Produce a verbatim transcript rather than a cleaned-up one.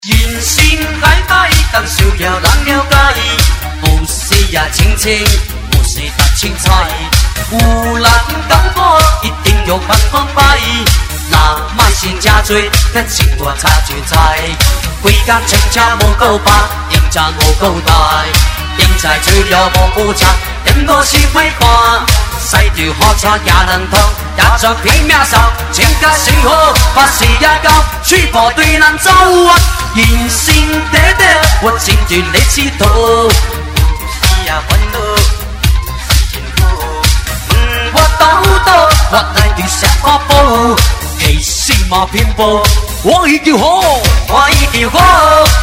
人生海海，当受了人了解，不是也清清，不是达青菜。有人讲我一定有办法摆，那莫是真多，咱生活差就知。规工请车无够白，用车无够大，用菜除了无有车，点我是会看。驶着火车也能通，也作拼命走，情甲生活，把视野高，去部队人走啊！人生短短，我真正在试图，有时也烦恼，辛苦。嗯，我斗斗，我来就写发布，其实嘛拼搏，我已经好，我已经好。